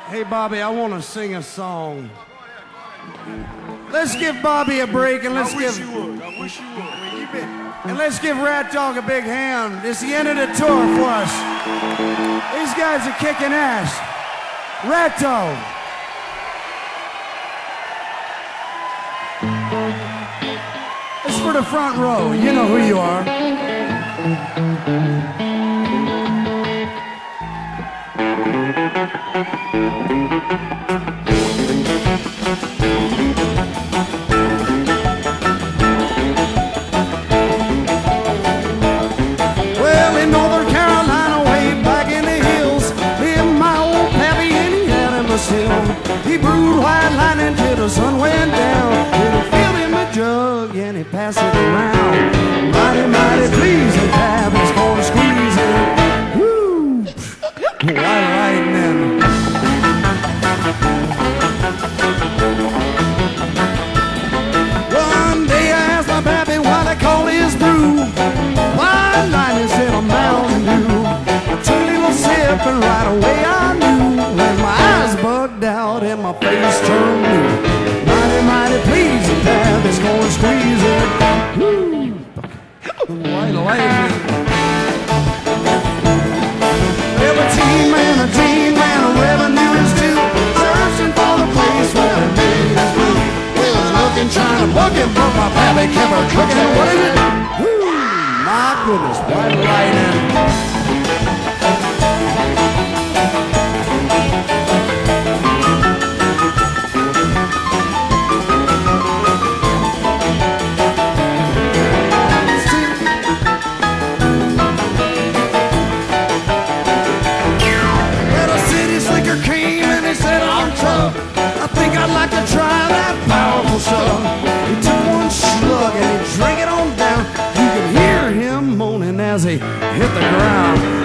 Hey, Bobby, I want to sing a song. Let's give Bobby a break and let's give. I wish you would. Where you been? And let's give Rat Dog a big hand. It's the end of the tour for us. These guys are kicking ass. Rat Dog. It's for the front row. You know who you are. Well, in Northern Carolina, way back in the hills, lived my old pappy and he had him a still. He brewed white lightning till the sun went down. Then he filled him a jug and he passed it around. Mighty, mighty pleasing, Pap, he's gonna squeeze it. Woo! White lightning. One day I asked my pappy why they call his brew White Lightning, said a Mountain Dew. I took a little sip and right away I knew when my eyes bugged out and my face turned blue. Mighty, mighty pleasing, Pap, it's gonna squeeze it. Woo! White lightning. Every team and a dream and a revenue is due, searching for the place where the made is blue. We was looking, trying to book him, but my pappy kept her cooking. What is it? Woo! My goodness, white lightning. I'd like to try that powerful stuff. He took one slug and he drank it on down. You could hear him moaning as he hit the ground.